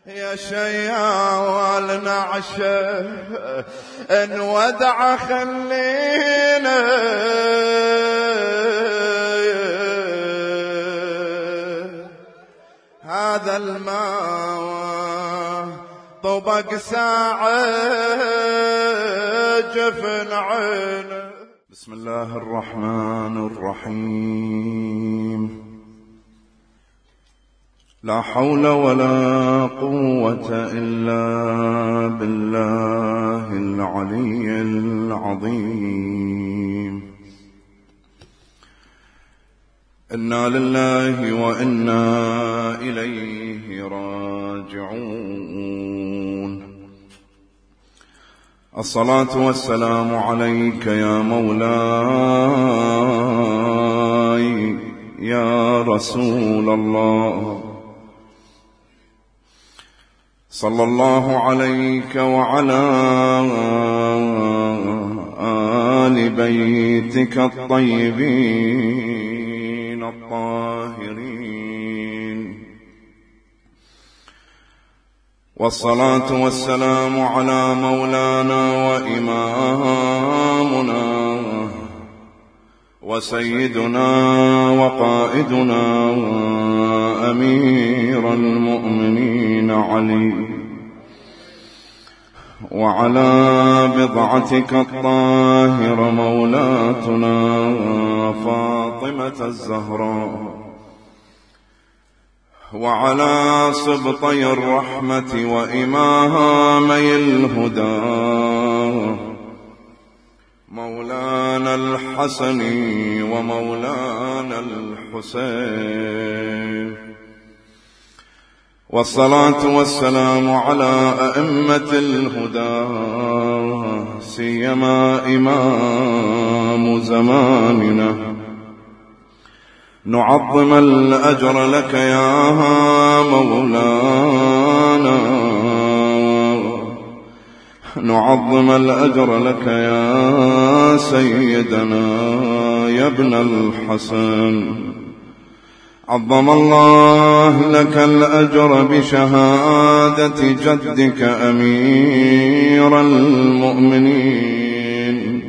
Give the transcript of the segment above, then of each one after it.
يا شيال نعشه انودع خلينا هذا الماء طبق ساعة جفن عينه. بسم الله الرحمن الرحيم. لا حول ولا قوة إلا بالله العلي العظيم. إنا لله وإنا إليه راجعون. الصلاة والسلام عليك يا مولاي يا رسول الله، صلى الله عليك وعلى آل بيتك الطيبين الطاهرين، والصلاة والسلام على مولانا وإمامنا وسيدنا وقائدنا أمير المؤمنين علي، وعلى بضعتك الطاهرة مولاتنا فاطمة الزهراء، وعلى سبطي الرحمة وإمامي الهدى مولانا الحسن ومولانا الحسين، والصلاة والسلام على أئمة الهدى سيما إمام زماننا. نعظم الأجر لك يا مولانا، نعظم الأجر لك يا سيدنا يا ابن الحسن. عظم الله لك الأجر بشهادة جدك أمير المؤمنين،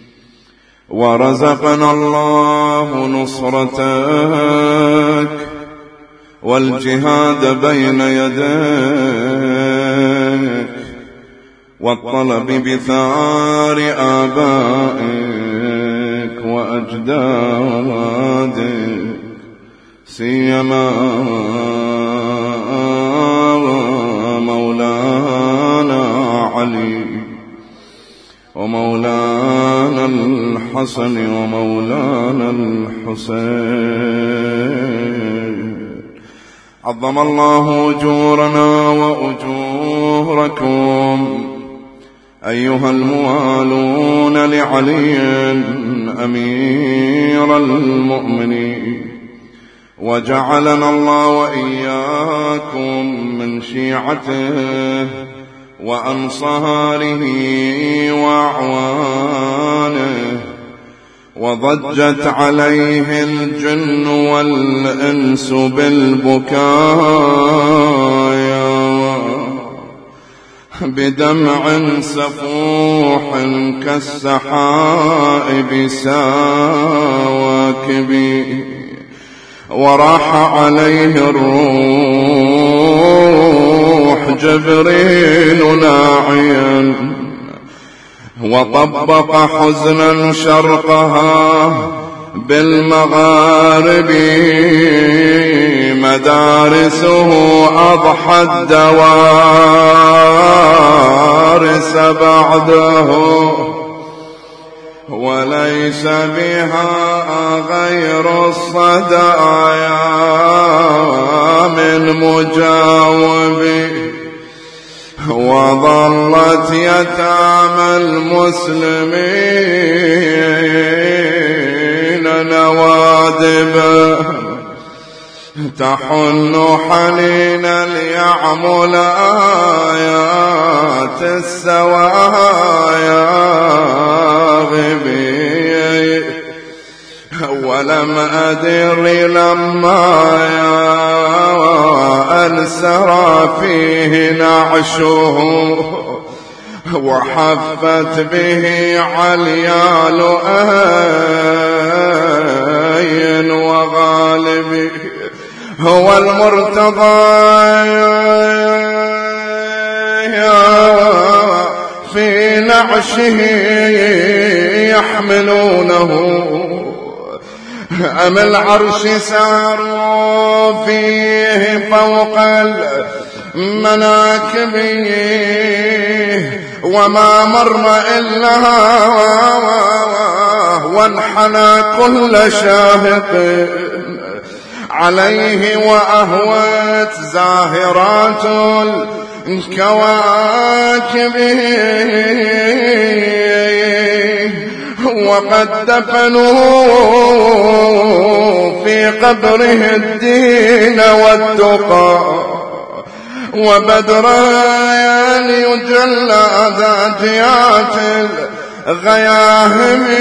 ورزقنا الله نصرتك والجهاد بين يديك والطلب بثار آبائك وأجدادك، سيما مولانا علي ومولانا الحسن ومولانا الحسين. عظم الله أجورنا وأجوركم أيها الموالون لعلي أمير المؤمنين، وجعلنا الله وإياكم من شيعته وأنصاره وأعوانه. وضجت عليه الجن والإنس بالبكايا بدمع سفوح كالسحائب ساواكب، وراح عليه الروح جبريل ناعيا، وطبق حزنا شرقها بالمغارب، مدارسه أضحت دوارس بعده، وليس بها غير الصدايا من مجاوب، وظلت يتامى المسلمين نوادب، تحن حنينا ليعمل آيات السوايا غبي، ولم أدر لما ماء سرى فيه نعشه وحفت به عليال أين وغالبي هو المرتضى في نعشه يحملونه أم العرش ساروا فيه فوق المناكب وما مر إلا وانحنى كل شاهق عليه وأهوت زاهرات الكواكب وقد دفنوا في قبره الدين والتقى وبدران يجلى ذاتيات الغياهم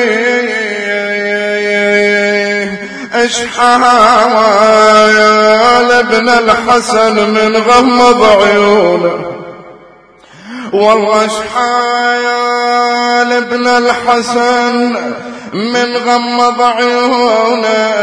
اشحها يا ابن الحسن من غمض عيونه والله اشحال ابن الحسن من غمض عيونه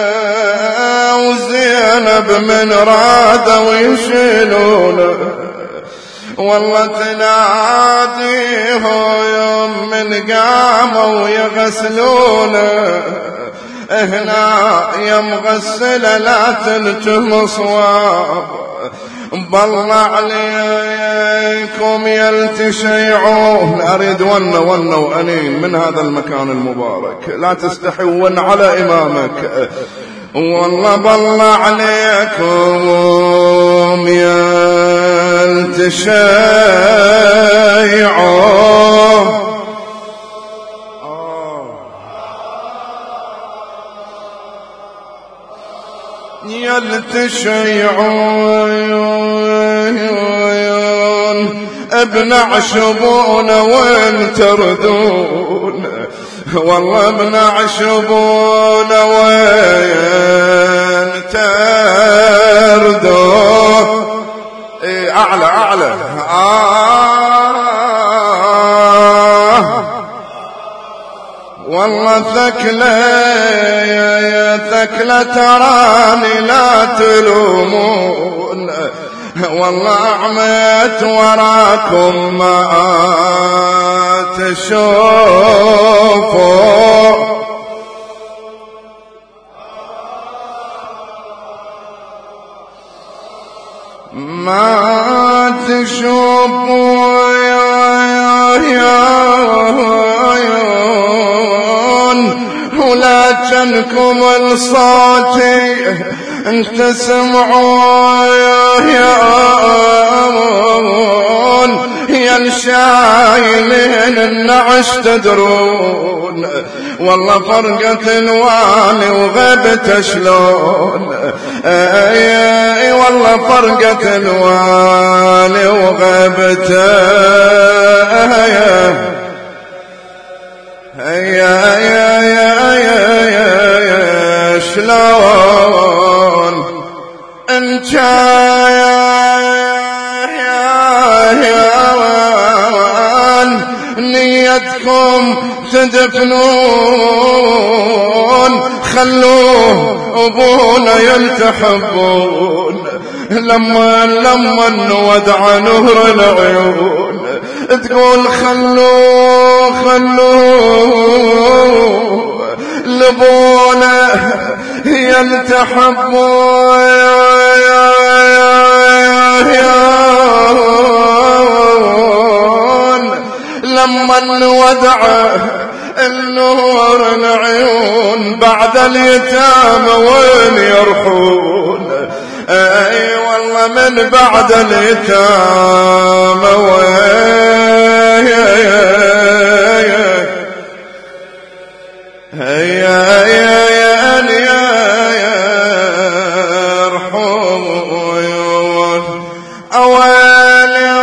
وزينب من راد ويشيلونه والله تناديه يوم من قاموا ويغسلونه هنا يا مغسلة لا تنتم صواب بالله عليكم يلتشيعون أريد ون وأنين من هذا المكان المبارك لا تستحون على إمامك والله بالله عليكم يلتشيعون يلتشيعون ابن عشبون وين تردون والله ابن عشبون وين تردون أعلى والله ثكلة تراني لا تلومون والله أعمت وراكم ما تشوفوا ما تشوفوا ولكنكم الصوتي تسمعون يا الشايلين النعش تدرون والله فرقة الوالي وغبت شلون اي والله فرقة الوالي وغبت شلون انت نيتكم تدفنون خلوه ابونا يلتحبون لما ودع نهر العيون تقول خلوه لبونا يلتحبون لما ودع النور العيون بعد اليتامى وين يرحون اي والله من بعد اليتامى وين يرحون اويلي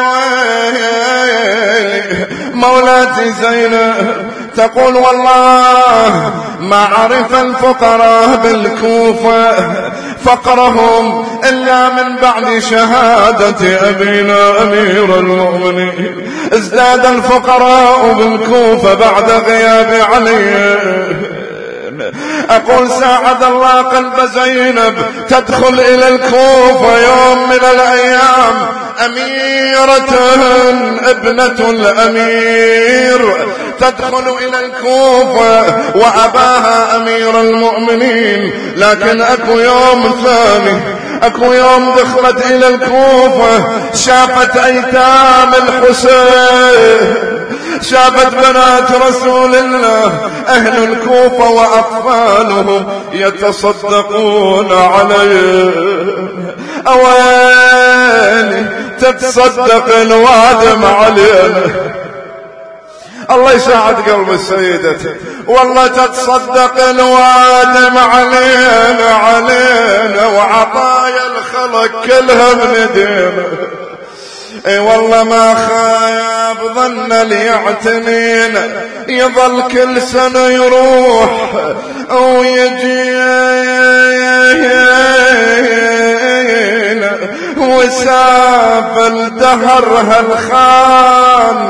مولاتي زينب تقول والله ما عرف الفقراء بالكوفة فقرهم إلا من بعد شهادة أبينا أمير المؤمنين. ازداد الفقراء بالكوفة بعد غياب علي. أقول ساعد الله قلب زينب تدخل إلى الكوفة يوم من الأيام أميرة ابنة الأمير تدخل إلى الكوفة وأباها أمير المؤمنين. لكن أكو يوم ثاني، أكو يوم دخلت إلى الكوفة شافت أيتام الحسين، شافت بنات رسول الله أهل الكوفة وأطفالهم يتصدقون عليه. أويلي تتصدق الوادم علينا. الله يساعد قلب السيدة، والله تتصدق الوادم علينا وعطايا الخلق كلها بندينا. اي والله ما خاب ظن ليعتنينا، يظل كل سنة يروح ويجينا وساف الدهر هالخان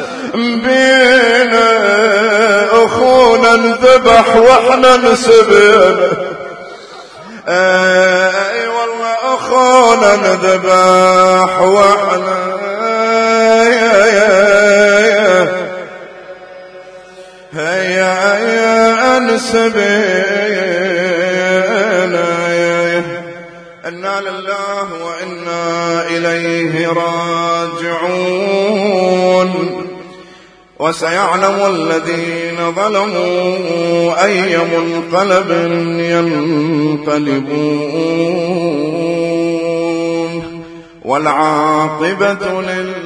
بينا اخونا انذبح واحنا نسبنا. اي والله اخونا نذبح واحنا هيا نسبنا. إنا لله وإنا إليه راجعون. وسيعلم الذين ظلموا أي منقلب ينقلبون والعاقبة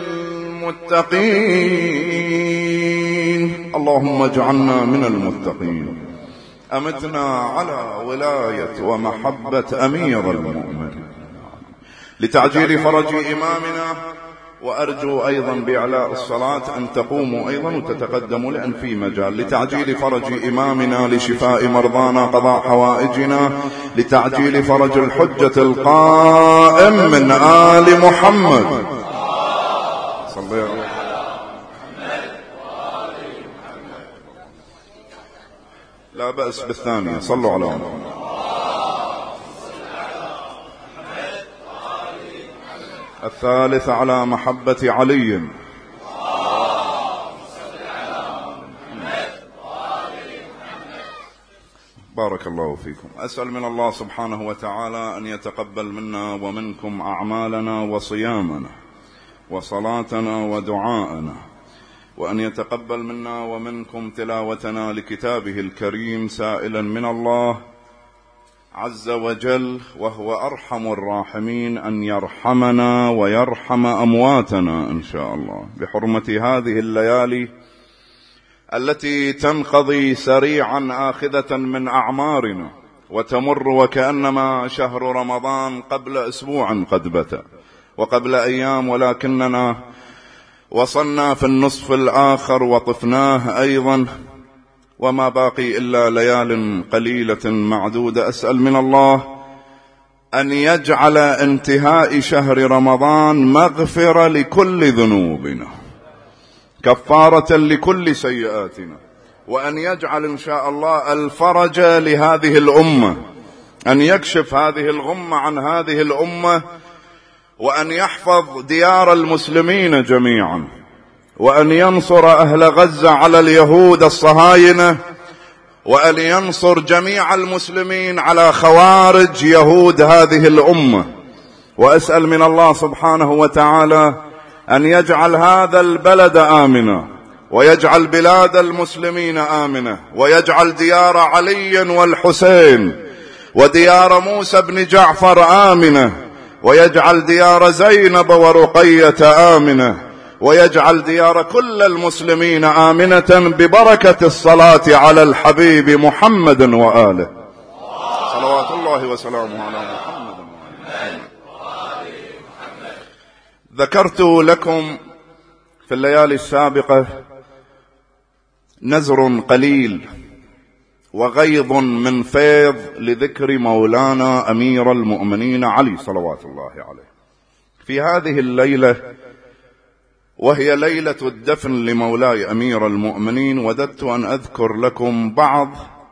للمتقين. اللهم اجعلنا من المتقين. أمتنا على ولاية ومحبة أمير المؤمنين لتعجيل فرج إمامنا. وأرجو أيضا بإعلاء الصلاة أن تقوموا أيضا وتتقدموا لأن في مجال لتعجيل فرج إمامنا، لشفاء مرضانا، قضاء حوائجنا، لتعجيل فرج الحجة القائم من آل محمد. صلى الله عليه وسلم. لا بأس بالثانية. صلوا على محمد. الثالث على محبة علي. بارك الله فيكم. أسأل من الله سبحانه وتعالى أن يتقبل منا ومنكم أعمالنا وصيامنا وصلاتنا ودعاءنا، وأن يتقبل منا ومنكم تلاوتنا لكتابه الكريم، سائلا من الله عز وجل وهو أرحم الراحمين أن يرحمنا ويرحم أمواتنا إن شاء الله، بحرمة هذه الليالي التي تنقضي سريعا آخذة من أعمارنا وتمر وكأنما شهر رمضان قبل أسبوع قد بت وقبل أيام، ولكننا وصلنا في النصف الآخر وطفناه أيضا، وما باقي إلا ليال قليلة معدودة. أسأل من الله أن يجعل انتهاء شهر رمضان مغفرة لكل ذنوبنا، كفارة لكل سيئاتنا، وأن يجعل إن شاء الله الفرج لهذه الأمة، أن يكشف هذه الغمة عن هذه الأمة، وأن يحفظ ديار المسلمين جميعا، وأن ينصر أهل غزة على اليهود الصهاينة، وأن ينصر جميع المسلمين على خوارج يهود هذه الأمة. وأسأل من الله سبحانه وتعالى أن يجعل هذا البلد آمنا، ويجعل بلاد المسلمين آمنة، ويجعل ديار علي والحسين وديار موسى بن جعفر آمنة، ويجعل ديار زينب ورقية آمنة، ويجعل ديار كل المسلمين آمنة ببركة الصلاة على الحبيب محمد وآله، صلوات الله وسلامه على محمد وآله. ذكرت لكم في الليالي السابقة نذر قليل وغيض من فيض لذكر مولانا أمير المؤمنين علي صلوات الله عليه. في هذه الليلة، وهي ليلة الدفن لمولاي أمير المؤمنين، وددت أن أذكر لكم بعض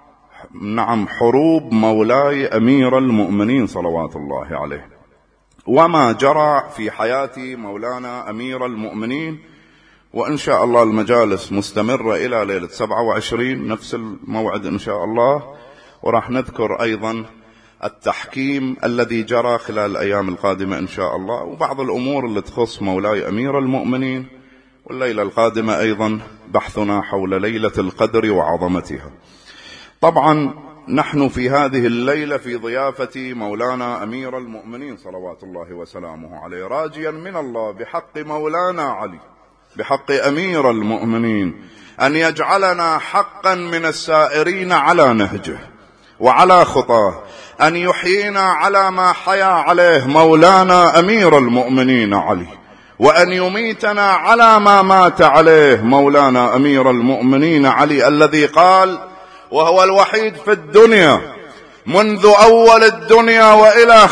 حروب مولاي أمير المؤمنين صلوات الله عليه، وما جرى في حياة مولانا أمير المؤمنين. وإن شاء الله المجالس مستمرة إلى ليلة 27 نفس الموعد إن شاء الله، وراح نذكر أيضا التحكيم الذي جرى خلال الأيام القادمة إن شاء الله، وبعض الأمور اللي تخص مولاي أمير المؤمنين. والليلة القادمة أيضا بحثنا حول ليلة القدر وعظمتها. طبعا نحن في هذه الليلة في ضيافة مولانا أمير المؤمنين صلوات الله وسلامه عليه، راجيا من الله بحق مولانا علي، بحق أمير المؤمنين، أن يجعلنا حقا من السائرين على نهجه وعلى خطاه، أن يحيينا على ما حيا عليه مولانا أمير المؤمنين علي، وأن يميتنا على ما مات عليه مولانا أمير المؤمنين علي، الذي قال وهو الوحيد في الدنيا منذ أول الدنيا وإلى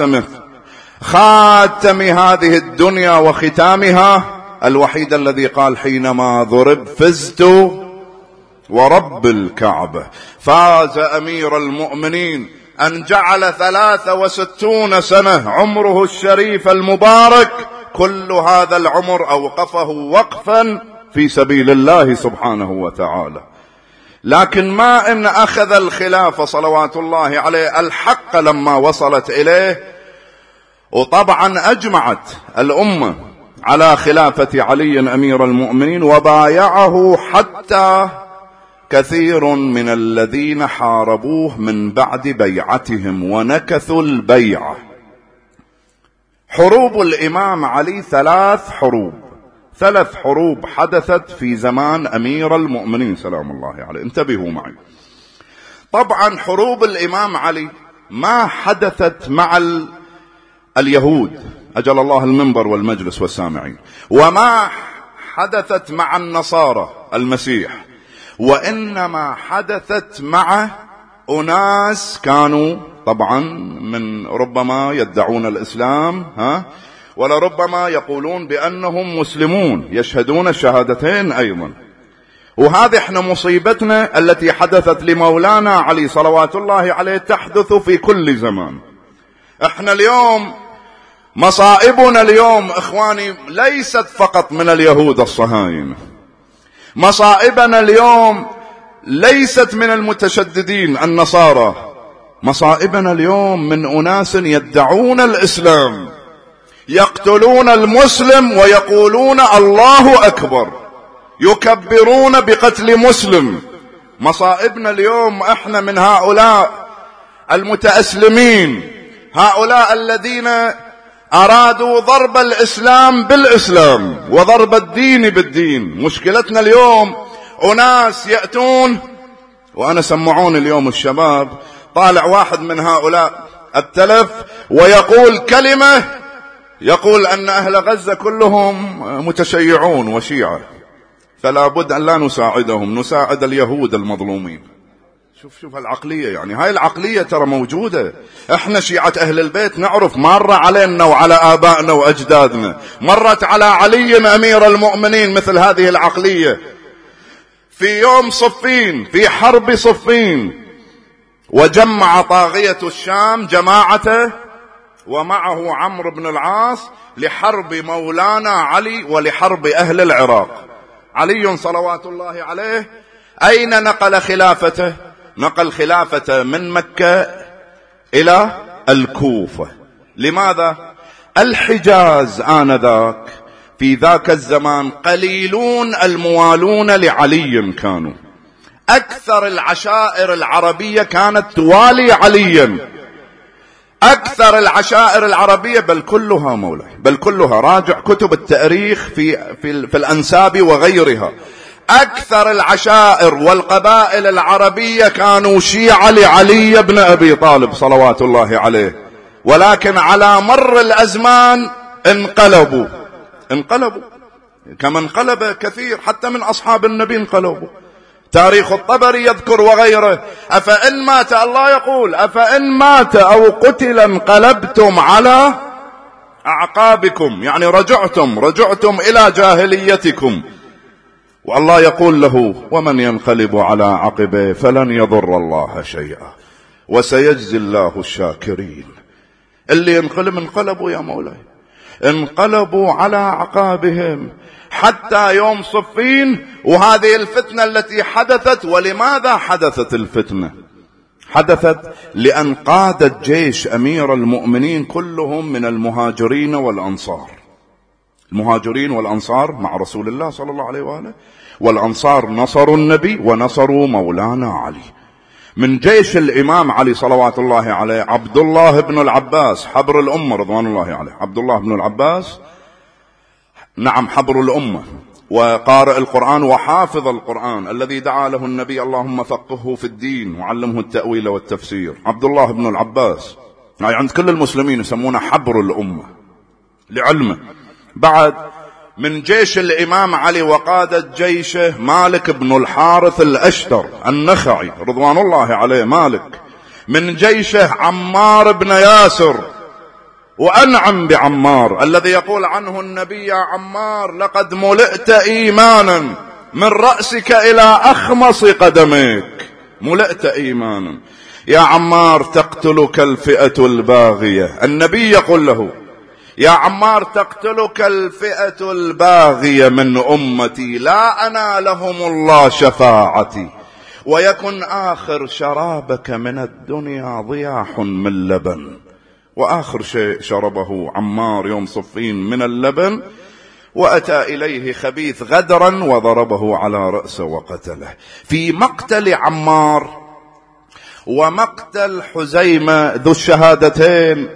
خاتم هذه الدنيا وختامها، الوحيد الذي قال حينما ضرب فزت ورب الكعبة. فاز أمير المؤمنين أن جعل 63 سنة عمره الشريف المبارك، كل هذا العمر أوقفه وقفا في سبيل الله سبحانه وتعالى. لكن ما إن أخذ الخلافة صلوات الله عليه الحق لما وصلت إليه، وطبعا أجمعت الأمة على خلافة علي أمير المؤمنين، وبايعه حتى كثير من الذين حاربوه من بعد بيعتهم ونكثوا البيعة. حروب الإمام علي 3 حروب حدثت في زمان أمير المؤمنين سلام الله عليه. انتبهوا معي. طبعا حروب الإمام علي ما حدثت مع اليهود، أجل الله المنبر والمجلس والسامعين، وما حدثت مع النصارى المسيح، وإنما حدثت مع أناس كانوا طبعا من ربما يدعون الإسلام ولربما يقولون بأنهم مسلمون، يشهدون الشهادتين أيضا. وهذه احنا مصيبتنا التي حدثت لمولانا علي صلوات الله عليه تحدث في كل زمان. احنا اليوم مصائبنا اليوم إخواني ليست فقط من اليهود الصهاينة، مصائبنا اليوم ليست من المتشددين النصارى، مصائبنا اليوم من أناس يدعون الإسلام، يقتلون المسلم ويقولون الله أكبر، يكبرون بقتل مسلم. مصائبنا اليوم احنا من هؤلاء المتأسلمين، هؤلاء الذين أرادوا ضرب الإسلام بالإسلام وضرب الدين بالدين. مشكلتنا اليوم أناس يأتون، وأنا سمعون اليوم الشباب، طالع واحد من هؤلاء التلف ويقول كلمة، يقول أن أهل غزة كلهم متشيعون وشيعة، فلا بد أن لا نساعدهم، نساعد اليهود المظلومين. شوف العقلية، يعني هاي العقلية ترى موجودة. احنا شيعة أهل البيت نعرف، مر علينا وعلى آبائنا وأجدادنا، مرت على علي أمير المؤمنين مثل هذه العقلية. في يوم صفين، في حرب صفين، وجمع طاغية الشام جماعته ومعه عمرو بن العاص لحرب مولانا علي ولحرب أهل العراق. علي صلوات الله عليه أين نقل خلافته؟ نقل خلافته من مكة إلى الكوفة. لماذا؟ الحجاز آنذاك في ذاك الزمان قليلون الموالون لعلي، كانوا أكثر العشائر العربية كانت توالي عليا، أكثر العشائر العربية، بل كلها مولاي، بل كلها، راجع كتب التاريخ في الأنساب وغيرها. أكثر العشائر والقبائل العربية كانوا شيعة لعلي بن أبي طالب صلوات الله عليه، ولكن على مر الأزمان انقلبوا كما انقلب كثير حتى من أصحاب النبي، انقلبوا. تاريخ الطبري يذكر وغيره. أفإن مات، الله يقول أفإن مات أو قتل انقلبتم على أعقابكم، يعني رجعتم إلى جاهليتكم. والله يقول له ومن ينقلب على عقبه فلن يضر الله شيئا وسيجزي الله الشاكرين. اللي انقلبوا يا مولاي، انقلبوا على أعقابهم حتى يوم صفين. وهذه الفتنة التي حدثت، ولماذا حدثت الفتنة؟ حدثت لأن قادة جيش أمير المؤمنين كلهم من المهاجرين والأنصار. المهاجرين والأنصار مع رسول الله صلى الله عليه وآله، والأنصار نصروا النبي ونصروا مولانا علي. من جيش الإمام علي صلوات الله عليه عبد الله بن العباس حبر الأمة رضوان الله عليه، عبد الله بن العباس نعم حبر الأمة وقارئ القرآن وحافظ القرآن الذي دعا له النبي اللهم فقهه في الدين وعلمه التأويل والتفسير. عبد الله بن العباس يعني عند كل المسلمين يسمونه حبر الأمة لعلمه. بعد من جيش الإمام علي وقادة جيشه مالك بن الحارث الأشتر النخعي رضوان الله عليه مالك. من جيشه عمار بن ياسر، وأنعم بعمار الذي يقول عنه النبي يا عمار لقد ملئت إيمانا من رأسك إلى أخمص قدميك، ملئت إيمانا يا عمار تقتلك الفئة الباغية. النبي يقول له يا عمار تقتلك الفئة الباغية من أمتي لا أنالهم الله شفاعتي، ويكن آخر شرابك من الدنيا ضياح من لبن. وآخر شيء شربه عمار يوم صفين من اللبن، وأتى إليه خبيث غدرا وضربه على رأسه وقتله. في مقتل عمار ومقتل حزيمة ذو الشهادتين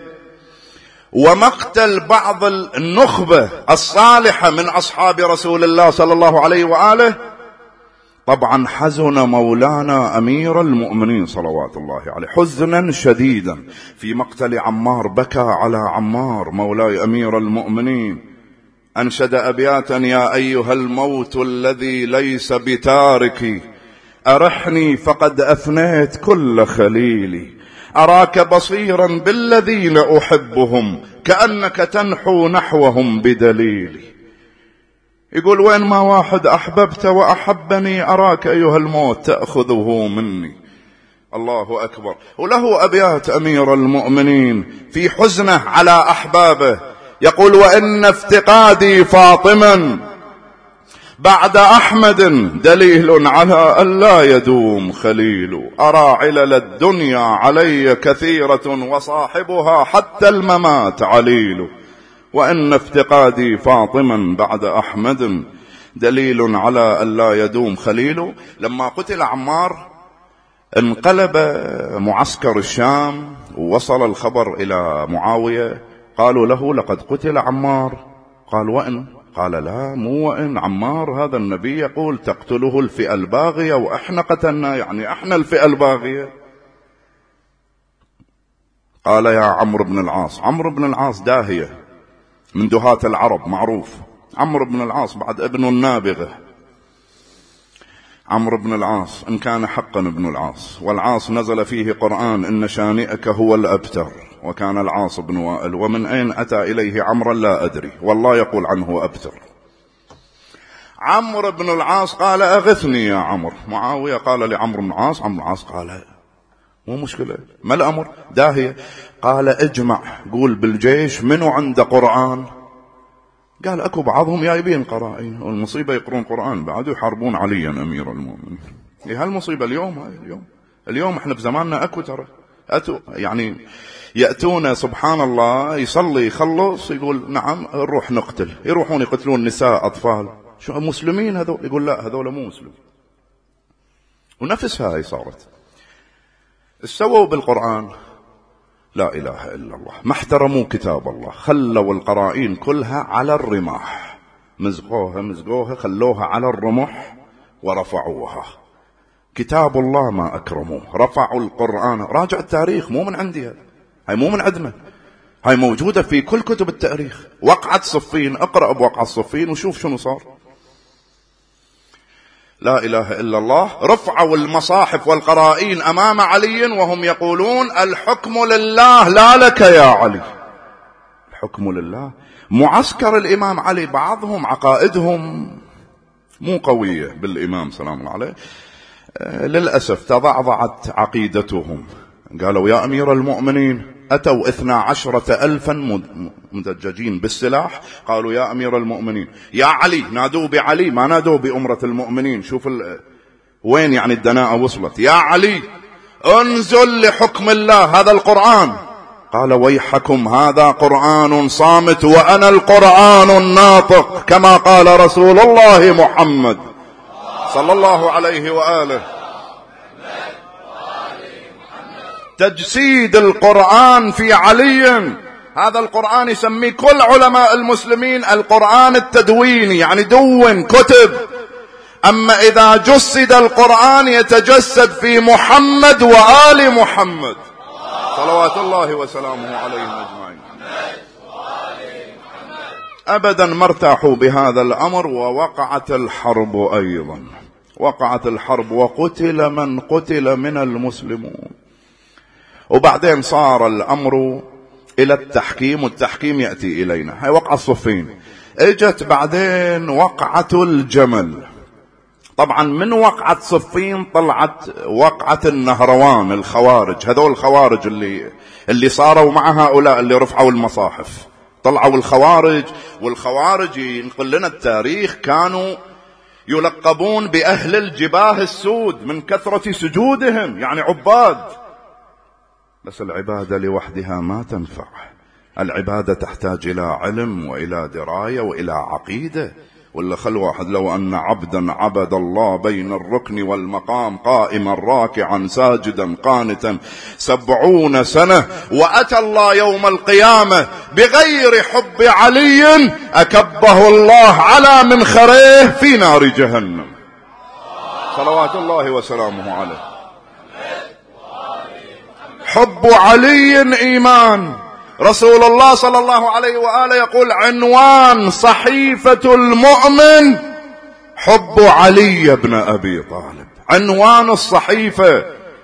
ومقتل بعض النخبة الصالحة من أصحاب رسول الله صلى الله عليه وآله، طبعا حزن مولانا أمير المؤمنين صلوات الله عليه حزنا شديدا. في مقتل عمار بكى على عمار مولاي أمير المؤمنين، أنشد أبياتا يا أيها الموت الذي ليس بتاركي أرحني فقد أفنيت كل خليلي، أراك بصيرا بالذين أحبهم كأنك تنحو نحوهم بدليلي. يقول وين ما واحد أحببت وأحبني أراك أيها الموت تأخذه مني. الله أكبر. وله أبيات أمير المؤمنين في حزنه على أحبابه يقول وإن افتقادي فاطما بعد أحمد دليل على أن لا يدوم خليل، أرى علل الدنيا علي كثيرة وصاحبها حتى الممات عليل، وإن افتقادي فاطما بعد أحمد دليل على أن لا يدوم خليل. لما قتل عمار انقلب معسكر الشام ووصل الخبر إلى معاوية، قالوا له لقد قتل عمار. قال وإن؟ قال لا مو وإن، عمار هذا النبي يقول تقتله الفئة الباغية وإحنا قتلنا، يعني إحنا الفئة الباغية. قال يا عمرو بن العاص، عمرو بن العاص داهية من دهاة العرب معروف، عمرو بن العاص بعد ابن النابغة. عمرو بن العاص إن كان حقا ابن العاص، والعاص نزل فيه قرآن إن شانئك هو الأبتر، وكان العاص بن وائل. ومن أين أتى إليه عمرا لا أدري، والله يقول عنه أبتر. عمرو بن العاص قال أغثني يا عمرو. معاوية قال لعمرو بن العاص، عمرو بن العاص قال مو مشكلة ما الأمر داهية. قال اجمع قول بالجيش منو عنده قرآن. قال أكو بعضهم جايبين قرائن، والمصيبة يقرون قرآن بعد يحاربون عليا أمير المؤمنين. هالمصيبة اليوم اليوم احنا في زماننا أكو ترى يعني يأتون سبحان الله يصلي يخلص يقول نعم نروح نقتل، يروحون يقتلون نساء أطفال. شو مسلمين هذول؟ يقول لا هذول مو مسلم. ونفسها هاي صارت استووا بالقرآن لا إله إلا الله، ما احترموا كتاب الله، خلوا القرائن كلها على الرماح، مزقوها خلوها على الرمح ورفعوها. كتاب الله ما أكرموه، رفعوا القرآن. راجع التاريخ مو من عندي، هاي مو من عندنا، هاي موجودة في كل كتب التاريخ. وقعة صفين، اقرأ بوقعة صفين وشوف شنو صار. لا إله إلا الله، رفعوا المصاحف والقرائين أمام علي وهم يقولون الحكم لله لا لك يا علي. الحكم لله. معسكر الإمام علي بعضهم عقائدهم مو قوية بالإمام سلام الله عليه، للأسف تضعضعت عقيدتهم. قالوا يا أمير المؤمنين، أتوا 12,000 مدججين بالسلاح، قالوا يا أمير المؤمنين يا علي، نادوا بعلي ما نادوا بأمرة المؤمنين. شوف وين يعني الدناءة وصلت. يا علي انزل لحكم الله، هذا القرآن. قال ويحكم، هذا قرآن صامت وأنا القرآن الناطق، كما قال رسول الله محمد صلى الله عليه وآله. تجسيد القرآن في علي، هذا القرآن يسميه كل علماء المسلمين القرآن التدويني، يعني دون كتب. أما إذا جسد القرآن يتجسد في محمد وآل محمد صلوات الله وسلامه عليهم أجمعين. أبدا ما ارتاحوا بهذا الأمر، ووقعت الحرب أيضا، وقعت الحرب وقتل من قتل من المسلمون. وبعدين صار الأمر إلى التحكيم، والتحكيم يأتي إلينا. هاي وقعة صفين. اجت بعدين وقعة الجمل. طبعا من وقعة صفين طلعت وقعة النهروان، الخوارج. هذول الخوارج اللي صاروا مع هؤلاء اللي رفعوا المصاحف، طلعوا الخوارج. والخوارج ينقل لنا التاريخ كانوا يلقبون بأهل الجباه السود من كثرة سجودهم، يعني عباد. بس العبادة لوحدها ما تنفع، العبادة تحتاج إلى علم وإلى دراية وإلى عقيدة. ولا خل واحد لو أن عبدا عبد الله بين الركن والمقام قائما راكعا ساجدا قانتا 70 سنة، وأتى الله يوم القيامة بغير حب علي، أكبه الله على منخريه في نار جهنم صلوات الله وسلامه عليه. حب علي إيمان. رسول الله صلى الله عليه وآله يقول عنوان صحيفة المؤمن حب علي بن أبي طالب، عنوان الصحيفة.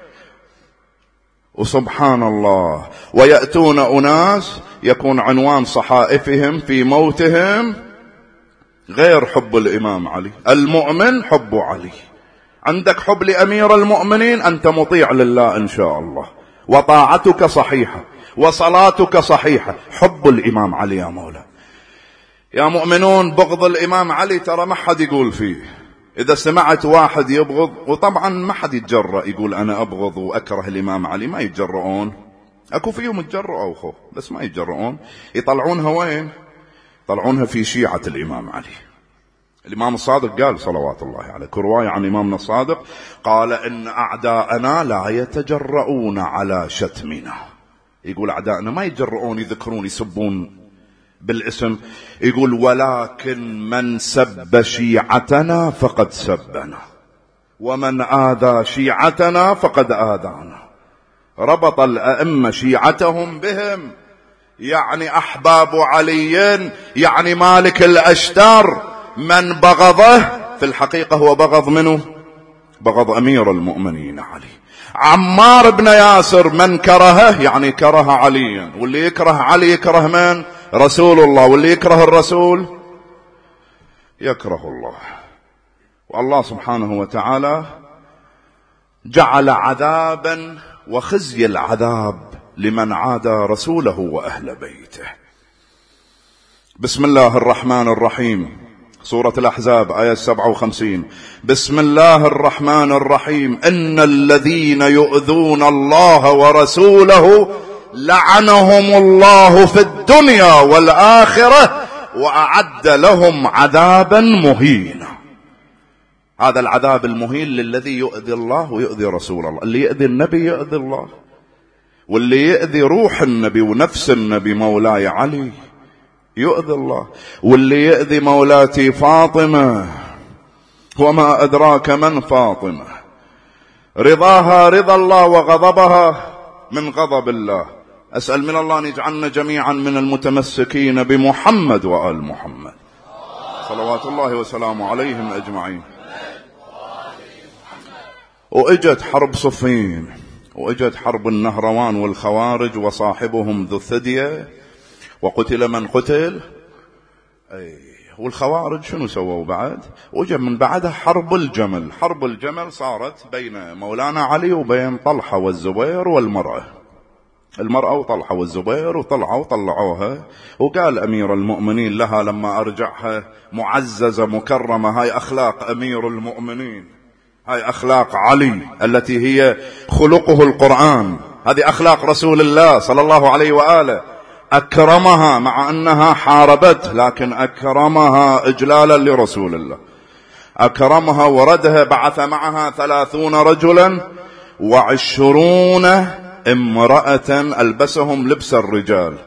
وسبحان الله، ويأتون أناس يكون عنوان صحائفهم في موتهم غير حب الإمام علي. المؤمن حب علي. عندك حب لأمير المؤمنين، أنت مطيع لله إن شاء الله، وطاعتك صحيحة وصلاتك صحيحة. حب الإمام علي يا مولا. يا مؤمنون، بغض الإمام علي ترى ما حد يقول فيه. إذا سمعت واحد يبغض، وطبعا ما حد يتجرأ يقول أنا أبغض وأكره الإمام علي، ما يتجرؤون. أكو فيهم يتجرؤوا أخو، بس ما يتجرؤون. يطلعونها وين؟ يطلعونها في شيعة الإمام علي. الإمام الصادق قال صلوات الله عليه، كرواية عن إمامنا الصادق، قال إن أعداءنا لا يتجرؤون على شتمنا. يقول أعداءنا ما يتجرؤون يذكرون يسبون بالاسم. يقول ولكن من سب شيعتنا فقد سبنا، ومن آذى شيعتنا فقد آذانا. ربط الأئمة شيعتهم بهم، يعني أحباب علي، يعني مالك الأشتر من بغضه في الحقيقة هو بغض منه؟ بغض أمير المؤمنين علي. عمار بن ياسر من كرهه يعني كره عليا، واللي يكره علي يكره من؟ رسول الله، واللي يكره الرسول يكره الله. والله سبحانه وتعالى جعل عذابا وخزي العذاب لمن عادى رسوله وأهل بيته. بسم الله الرحمن الرحيم، سورة الأحزاب آية 57. بسم الله الرحمن الرحيم. إن الذين يؤذون الله ورسوله لعنهم الله في الدنيا والآخرة وأعد لهم عذابا مهينا. هذا العذاب المهين للذي يؤذي الله ويؤذي رسول الله. اللي يؤذي النبي يؤذي الله، واللي يؤذي روح النبي ونفس النبي مولاي علي يؤذي الله، واللي يؤذي مولاتي فاطمة وما أدراك من فاطمة، رضاها رضا الله وغضبها من غضب الله. أسأل من الله أن يجعلنا جميعا من المتمسكين بمحمد وآل محمد صلوات الله وسلامه عليهم أجمعين. وإجت حرب صفين، وإجت حرب النهروان والخوارج وصاحبهم ذو الثدية، وقتل من قتل. والخوارج شنو سووا بعد؟ وجب من بعدها حرب الجمل. حرب الجمل صارت بين مولانا علي وبين طلحة والزبير والمرأة وطلحة والزبير، وطلعوا وطلعوها. وقال أمير المؤمنين لها لما أرجعها معززة مكرمة: هاي أخلاق أمير المؤمنين، هاي أخلاق علي التي هي خلقه القرآن، هذه أخلاق رسول الله صلى الله عليه وآله. أكرمها مع أنها حاربته، لكن أكرمها إجلالا لرسول الله، أكرمها وردها. بعث معها 30 رجلا و20 امرأة ألبسهم لبس الرجال،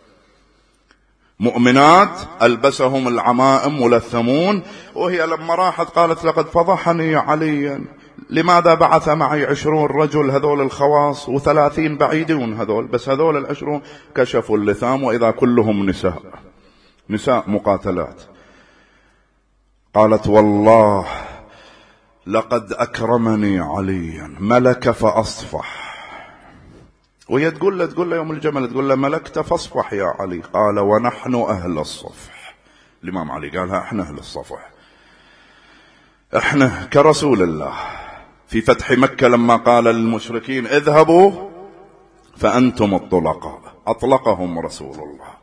مؤمنات ألبسهم العمائم ملثمون. وهي لما راحت قالت: لقد فضحني عليا، لماذا بعث معي 20 رجل؟ هذول الخواص و30 بعيدون هذول، بس هذول 20 كشفوا اللثام، وإذا كلهم نساء مقاتلات. قالت: والله لقد أكرمني عليا، ملك فأصفح. وهي تقول له يوم الجمل، تقول له: ملكت فاصفح يا علي. قال: ونحن أهل الصفح. الإمام علي قالها: احنا أهل الصفح، احنا كرسول الله في فتح مكة لما قال للمشركين: اذهبوا فأنتم الطلقاء. أطلقهم رسول الله،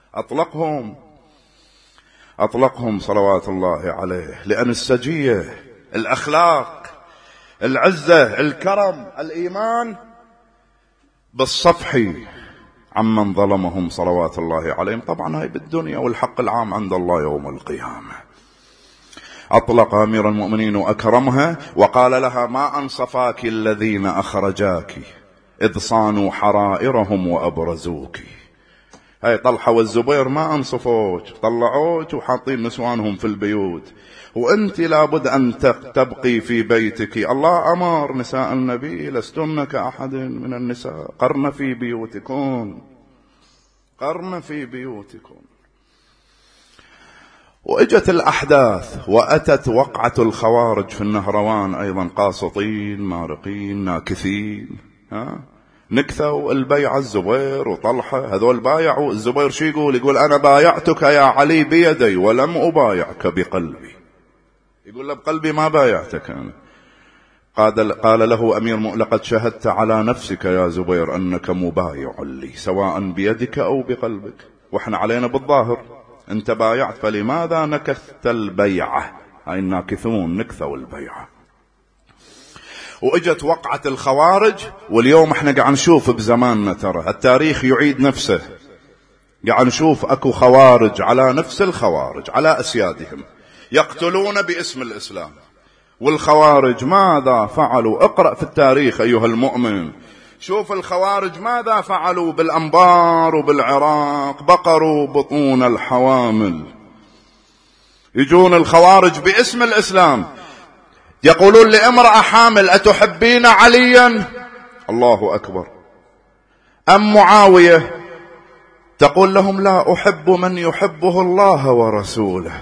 أطلقهم صلوات الله عليه، لأن السجية، الأخلاق، العزة، الكرم، الإيمان بالصفح عمن ظلمهم صلوات الله عليهم. طبعا هاي بالدنيا، والحق العام عند الله يوم القيامة. أطلق أمير المؤمنين وأكرمها، وقال لها: ما أنصفاك الذين أخرجاك إذ صانوا حرائرهم وأبرزوك. هاي طلحة والزبير ما أنصفوك، طلعوك وحاطين نسوانهم في البيوت، وأنت لابد أن تبقي في بيتك. الله أمر نساء النبي: لستن كأحد من النساء، قرن في بيوتكم. وإجت الأحداث، وأتت وقعة الخوارج في النهروان أيضا، قاسطين مارقين ناكثين. نكثوا البيعة الزبير وطلحة، هذول بايعوا. الزبير شي يقول: أنا بايعتك يا علي بيدي ولم أبايعك بقلبي. يقول له: بقلبي ما بايعتك أنا. قال له أمير: لقد شهدت على نفسك يا زبير أنك مبايع لي، سواء بيدك أو بقلبك، وإحنا علينا بالظاهر أنت بايعت، فلماذا نكثت البيعة؟ هاي الناكثون نكثوا البيعة. وإجت وقعة الخوارج. واليوم احنا قاعد نشوف بزماننا، ترى التاريخ يعيد نفسه، قاعد نشوف أكو خوارج على نفس الخوارج، على أسيادهم، يقتلون باسم الإسلام. والخوارج ماذا فعلوا؟ اقرأ في التاريخ أيها المؤمن، شوف الخوارج ماذا فعلوا بالأنبار وبالعراق، بقروا بطون الحوامل. يجون الخوارج باسم الإسلام يقولون لامرأة حامل: أتحبين عليا؟ الله أكبر. أم معاوية؟ تقول لهم: لا أحب من يحبه الله ورسوله.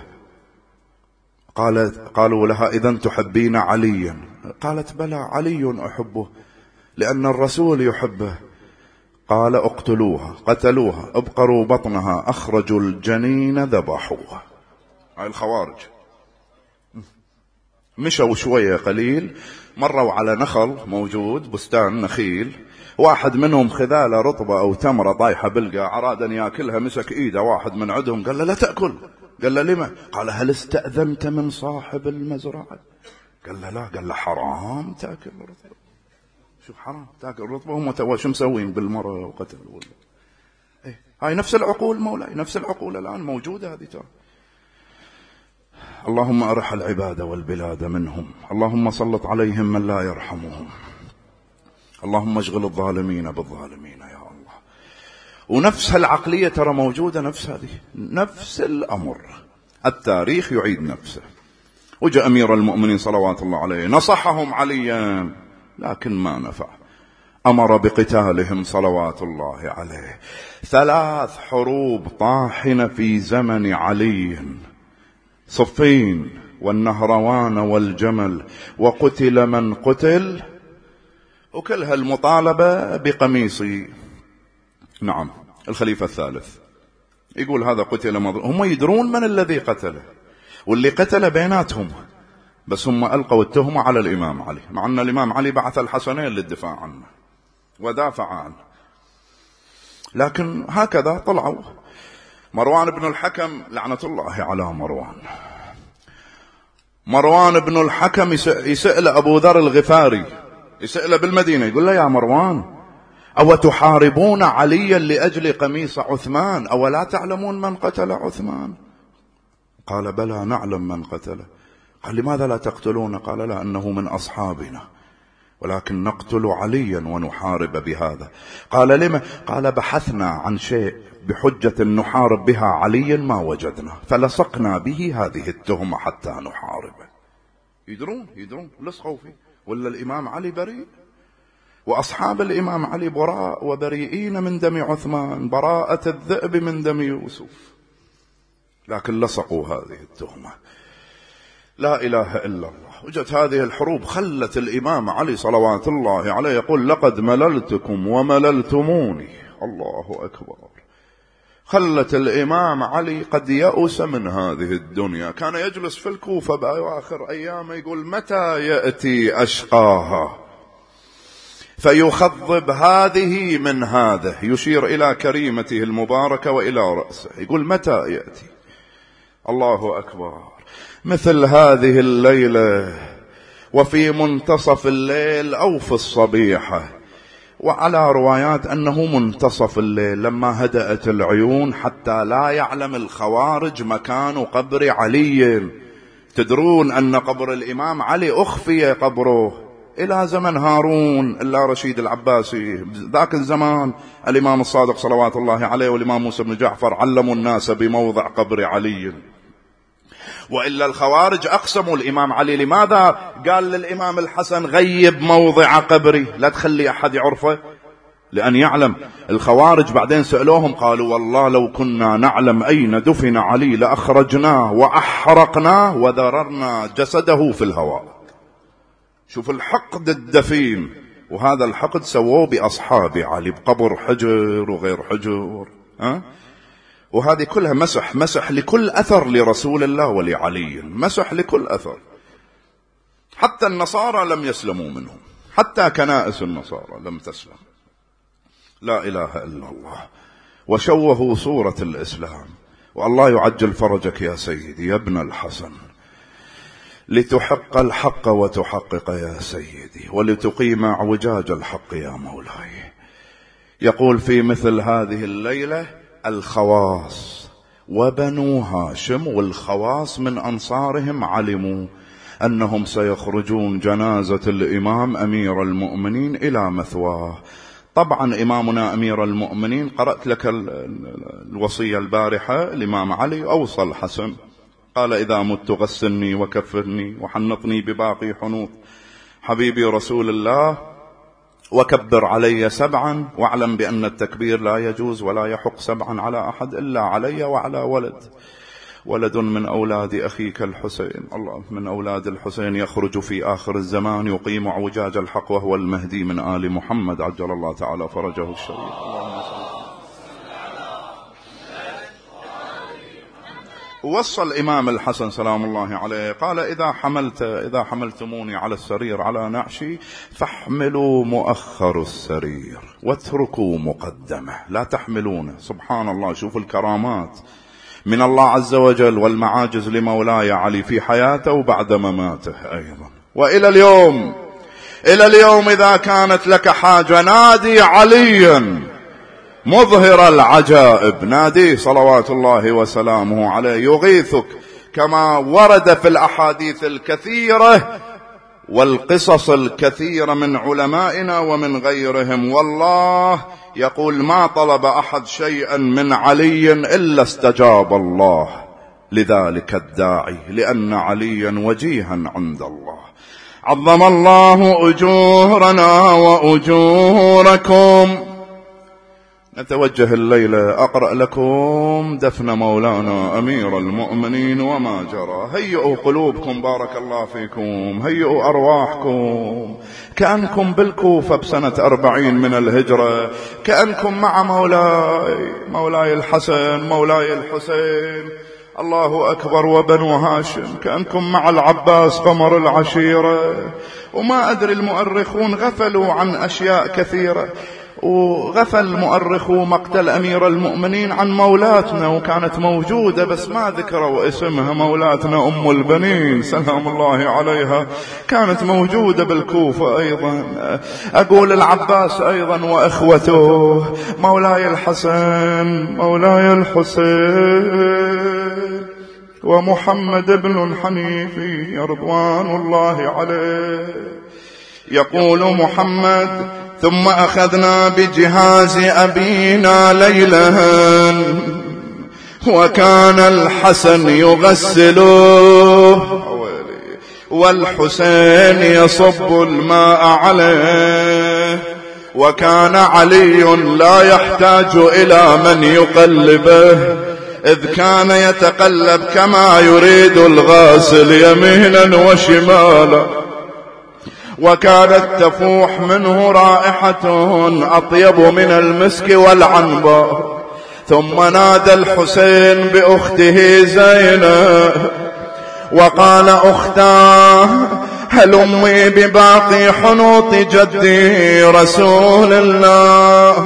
قالوا لها: إذن تحبين عليا؟ قالت: بلى، علي أحبه لأن الرسول يحبه. قال: اقتلوها. قتلوها، ابقروا بطنها، أخرجوا الجنين، ذبحوها. هاي الخوارج. مشوا شوية قليل، مروا على نخل موجود، بستان نخيل، واحد منهم خذاله رطبة أو تمرة طايحة بلقى، أراد أن يأكلها، مسك إيده واحد من عندهم قال له: لا تأكل. قال له: لما؟ قال: هل استأذنت من صاحب المزرعة؟ قال له: لا. قال له: حرام تأكل رطبة. شوف، حرام تأكل رطبة. هم شو مسوين بالمرة وقتل ولا؟ هاي نفس العقول مولاي، نفس العقول الآن موجودة هذه. ترى اللهم أرح العباد والبلاد منهم، اللهم سلط عليهم من لا يرحمهم، اللهم اشغل الظالمين بالظالمين يا الله. ونفس هالعقلية ترى موجودة، نفس الأمر، التاريخ يعيد نفسه. وجاء أمير المؤمنين صلوات الله عليه، نصحهم عليا لكن ما نفع، أمر بقتالهم صلوات الله عليه. 3 حروب طاحنة في زمن علي، صفين والنهروان والجمل، وقتل من قتل وكلها المطالبة بقميصي. نعم، الخليفة الثالث يقول هذا قتل مظلوم. هم يدرون من الذي قتله، واللي قتله بيناتهم، بس هم ألقوا التهمة على الإمام علي، مع أن الإمام علي بعث الحسنين للدفاع عنه ودافع عنه. لكن هكذا طلعوا. مروان بن الحكم لعنة الله على مروان بن الحكم يسأل أبو ذر الغفاري، يسأله بالمدينة، يقول له يا مروان، أو تحاربون عليا لأجل قميص عثمان؟ أو لا تعلمون من قتل عثمان؟ قال بلى نعلم من قتله. قال لماذا لا تقتلون؟ قال لا، أنه من أصحابنا، ولكن نقتل عليا ونحارب بهذا. قال لما؟ قال بحثنا عن شيء بحجة نحارب بها عليا ما وجدنا، فلصقنا به هذه التهمة حتى نحاربه. يدرون لصقوا فيه. ولا الإمام علي بريء، وأصحاب الإمام علي براء وبريئين من دم عثمان براءة الذئب من دم يوسف، لكن لصقوا هذه التهمة. لا إله إلا الله. وجت هذه الحروب خلت الإمام علي صلوات الله عليه يقول لقد مللتكم ومللتموني. الله أكبر. خلت الإمام علي قد يأس من هذه الدنيا. كان يجلس في الكوفة بآخر أيامه يقول متى يأتي أشقاها فيخضب هذه من هذا، يشير إلى كريمته المباركة وإلى رأسه، يقول متى يأتي. الله أكبر. مثل هذه الليلة وفي منتصف الليل أو في الصبيحة، وعلى روايات أنه منتصف الليل لما هدأت العيون حتى لا يعلم الخوارج مكان قبر علي. تدرون أن قبر الإمام علي أخفي قبره إلى زمن هارون إلا رشيد العباسي. ذاك الزمان الإمام الصادق صلوات الله عليه والإمام موسى بن جعفر علموا الناس بموضع قبر علي، وإلا الخوارج أقسموا الإمام علي. لماذا قال للإمام الحسن غيب موضع قبري لا تخلي أحد يعرفه؟ لأن يعلم. الخوارج بعدين سألوهم قالوا والله لو كنا نعلم أين دفن علي لأخرجناه وأحرقناه وذررنا جسده في الهواء. شوف الحقد الدفين. وهذا الحقد سووه بأصحاب علي بقبر حجر وغير حجر. وهذه كلها مسح لكل أثر لرسول الله ولعلي، مسح لكل أثر. حتى النصارى لم يسلموا منهم، حتى كنائس النصارى لم تسلم. لا إله إلا الله. وشوهوا صورة الإسلام. والله يعجل فرجك يا سيدي يا ابن الحسن، لتحق الحق وتحقق يا سيدي، ولتقيم اعوجاج الحق يا مولاي. يقول في مثل هذه الليلة الخواص وبنو هاشم والخواص من أنصارهم علموا أنهم سيخرجون جنازة الإمام أمير المؤمنين إلى مثواه. طبعا إمامنا أمير المؤمنين قرأت لك الوصية البارحة، الإمام علي أوصى الحسن قال إذا مت غسلني وكفرني وحنطني بباقي حنوط حبيبي رسول الله وكبر علي 7، واعلم بأن التكبير لا يجوز ولا يحق 7 على أحد إلا علي وعلى ولد من أولاد أخيك الحسين. الله من أولاد الحسين يخرج في آخر الزمان يقيم اعوجاج الحق وهو المهدي من آل محمد عجل الله تعالى فرجه الشريف. وصى الإمام الحسن سلام الله عليه قال إذا حملتموني على السرير على نعشي فاحملوا مؤخر السرير واتركوا مقدمه، لا تحملونه. سبحان الله. شوف الكرامات من الله عز وجل والمعاجز لمولاي علي في حياته وبعد مماته أيضا. وإلى اليوم إذا كانت لك حاجة نادي عليا مظهر العجائب، ناديه صلوات الله وسلامه عليه يغيثك، كما ورد في الأحاديث الكثيرة والقصص الكثيرة من علمائنا ومن غيرهم. والله يقول ما طلب أحد شيئا من علي إلا استجاب الله لذلك الداعي، لأن عليا وجيها عند الله. عظم الله أجورنا وأجوركم نتوجه الليلة أقرأ لكم دفن مولانا أمير المؤمنين وما جرى. هيئوا قلوبكم بارك الله فيكم، هيئوا أرواحكم كأنكم بالكوفة بسنة 40 من الهجرة، كأنكم مع مولاي الحسن مولاي الحسين الله أكبر وبنو هاشم، كأنكم مع العباس قمر العشيرة. وما أدري المؤرخون غفلوا عن أشياء كثيرة، وغفل مؤرخو مقتل أمير المؤمنين عن مولاتنا، وكانت موجودة بس ما ذكروا اسمها، مولاتنا أم البنين سلام الله عليها، كانت موجودة بالكوفة أيضا. أقول العباس أيضا وأخوته، مولاي الحسن مولاي الحسين ومحمد بن الحنيفي رضوان الله عليه. يقول محمد: ثم أخذنا بجهاز أبينا ليلا، وكان الحسن يغسله والحسين يصب الماء عليه، وكان علي لا يحتاج إلى من يقلبه، إذ كان يتقلب كما يريد الغاسل يمينا وشمالا، وكانت تفوح منه رائحة أطيب من المسك والعنبر. ثم نادى الحسين بأخته زينب وقال: أختاه، هلمي بباقي حنوط جدي رسول الله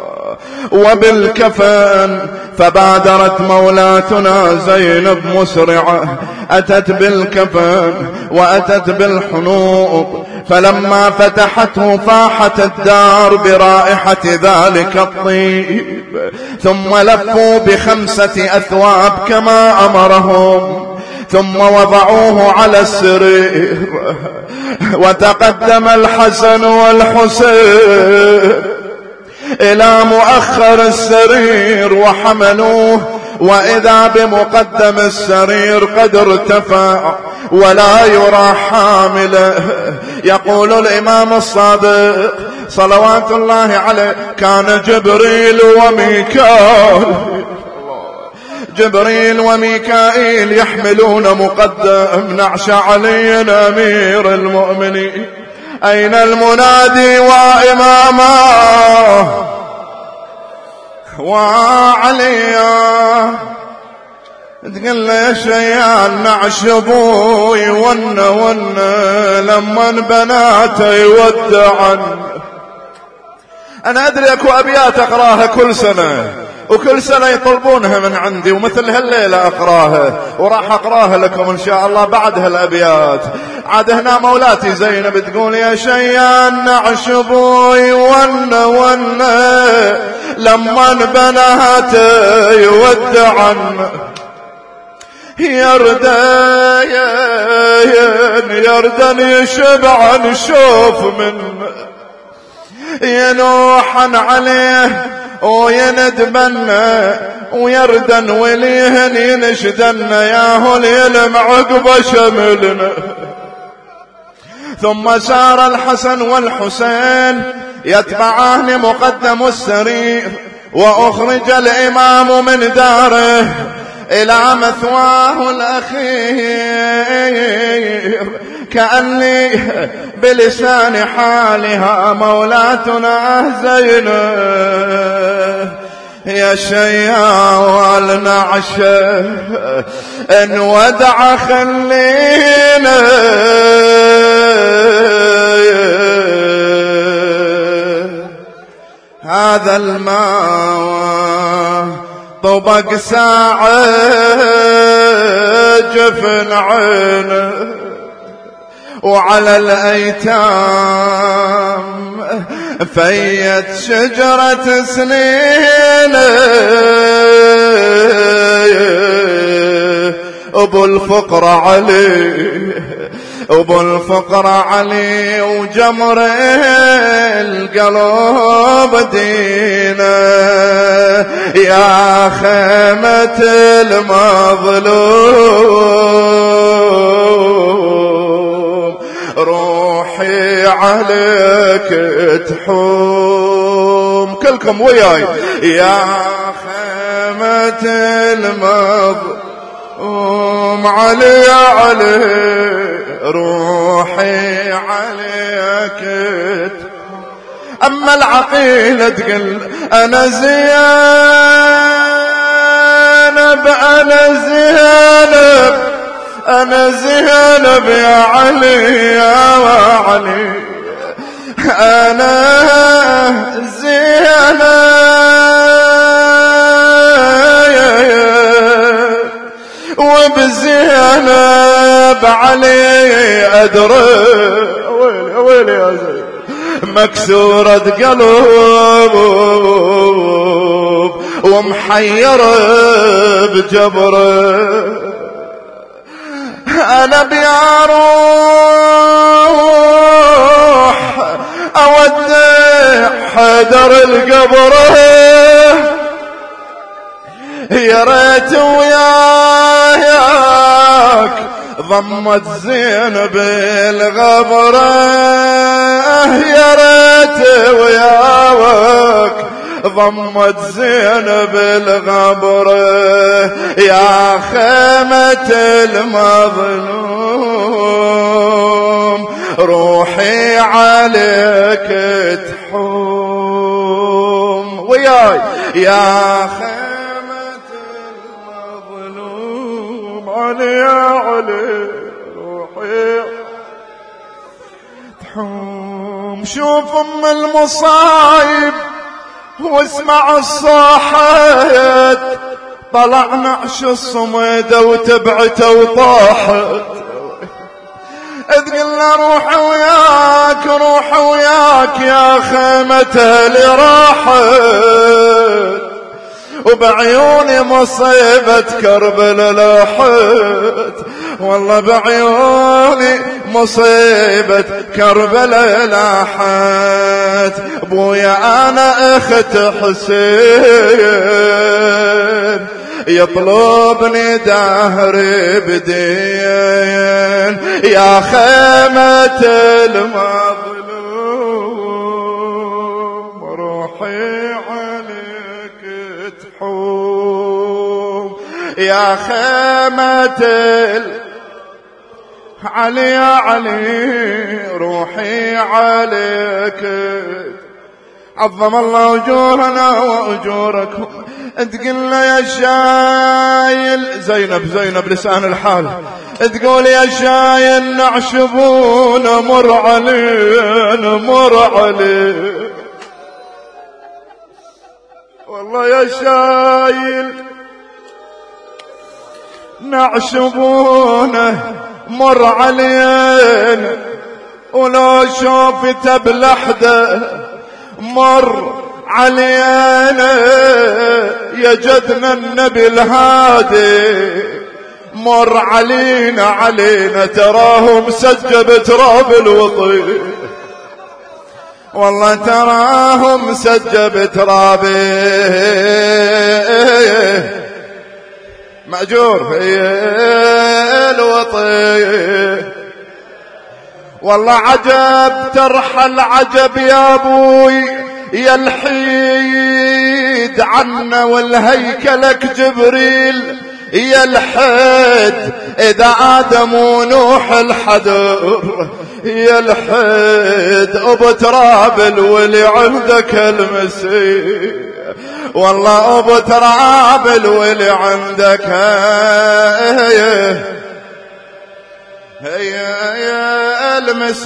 وبالكفن. فبادرت مولاتنا زينب مسرعة، أتت بالكفن وأتت بالحنوط، فلما فتحته فاحت الدار برائحة ذلك الطيب. ثم لفوا ب5 أثواب كما أمرهم، ثم وضعوه على السرير، وتقدم الحسن والحسين إلى مؤخر السرير وحملوه، وإذا بمقدم السرير قد ارتفع ولا يرى حامله. يقول الإمام الصادق صلوات الله عليه: كان جبريل وميكائيل يحملون مقدم نعش علي أمير المؤمنين. أين المنادي وإمامه وعليا؟ تقول له: يا شيان نعش ابوي ون لما بناته يودعن. انا ادري اكو ابيات اقراها كل سنة، وكل سنة يطلبونها من عندي، ومثل هالليلة أقراها، وراح أقراها لكم إن شاء الله بعد هالأبيات. عاد هنا مولاتي زينب تقول: يا شيان نعش بوي ون لما بناته يودعن، يردن يشبع نشوف من ينوحن عليه ويندبن ويردن وليهن ينشدن ياهل يلم عقب شملنا. ثم سار الحسن والحسين يتبعان مقدم السرير، وأخرج الإمام من داره إلى مثواه الأخير، كأني بلسان حالها مولاتنا زينب: يا شيال نعشه ان ودع خلينا، هذا الماء طبق ساعة جفن عينه، وعلى الأيتام فيت شجرة سنين، أبو الفقر علي وجمر القلب دينه، يا خيمة روحي عليك تحوم. كلكم وياي. يا خيمة المظلوم علي روحي عليك. أما العقيلة تقول أنا زينب أنا زينب أنا زينب يا علي يا علي أنا زينب وبزينب علي أدري ويلي يا زين مكسورة قلب ومحيرة بجبره. أنا بيروح أودع حدر القبر يا ريت وياك ضمت زينب الغبره يا ريت وياك ضمت زينب الغبره. يا خيمة المظلوم روحي عليك تحوم وياي. يا خيمة المظلوم علي روحي تحوم. شوف ام المصايب واسمع الصاحت طلع نعش الصميدة وتبعته وطاحت. تقول له روح وياك يا خيمة اللي راحت وبعيوني مصيبة كربلاء لاحت. والله بعيوني مصيبة كربلاء لاحت. بويا أنا أخت حسين يطلبني دهري بدين. يا خيمة المظلوم روحي عليك تحوم. يا خيمة علي روحي عليك. عظم الله أجورنا وأجوركم. تقول له يا شايل زينب لسان الحال تقول يا شايل نعشبون مر علي والله يا شايل نعشبونه مر علينا ولو شوفته بلحده مر علينا. يا جدنا النبي الهادي مر علينا تراهم سجى بتراب الوطي. والله تراهم سجى بتراب مأجور في الوطي. والله عجب ترحل عجب يا ابوي يا الحيد عنا والهيكلك جبريل يا الحيد إذا آدم ونوح الحدر يا الحيد أبو تراب الولي عندك المسيح. والله أبو تراب الولي عندك يا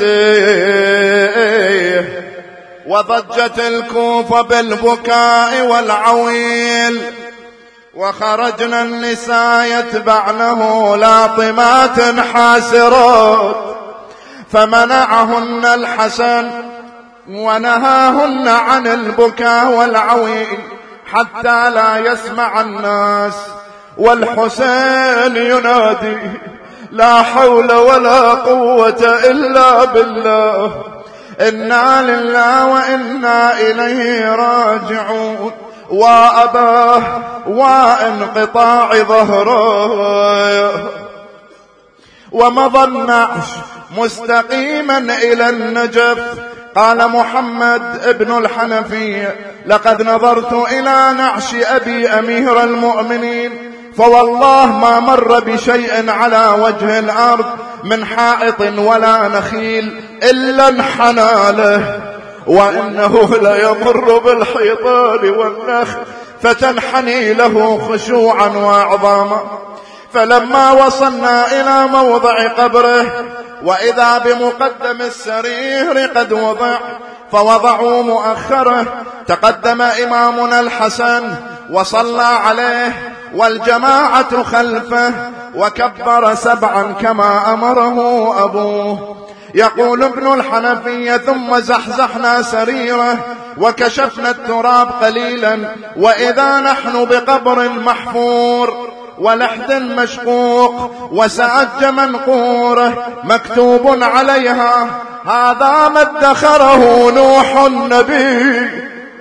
المسيح. وضجت الكوفة بالبكاء والعويل وخرجنا النساء يتبعنه لاطمات حاسرات. فمنعهن الحسن ونهاهن عن البكاء والعويل حتى لا يسمع الناس. والحسين ينادي لا حول ولا قوة إلا بالله إنا لله وإنا إليه راجعون. وأباه وانقطاع ظهره ومضى النعش مستقيما إلى النجف. قال محمد ابن الحنفي: لقد نظرت إلى نعش أبي أمير المؤمنين فوالله ما مر بشيء على وجه الأرض من حائط ولا نخيل إلا انحنى له، وإنه ليمر بالحيطان والنخل فتنحني له خشوعا وعظاما. فلما وصلنا إلى موضع قبره وإذا بمقدم السرير قد وضع، فوضعوا مؤخره. تقدم إمامنا الحسن وصلى عليه والجماعة خلفه وكبر 7 كما أمره أبوه. يقول ابن الحنفي: ثم زحزحنا سريره وكشفنا التراب قليلا، وإذا نحن بقبر محفور ولحد مشقوق وسأج منقوره مكتوب عليها: هذا ما ادخره نوح النبي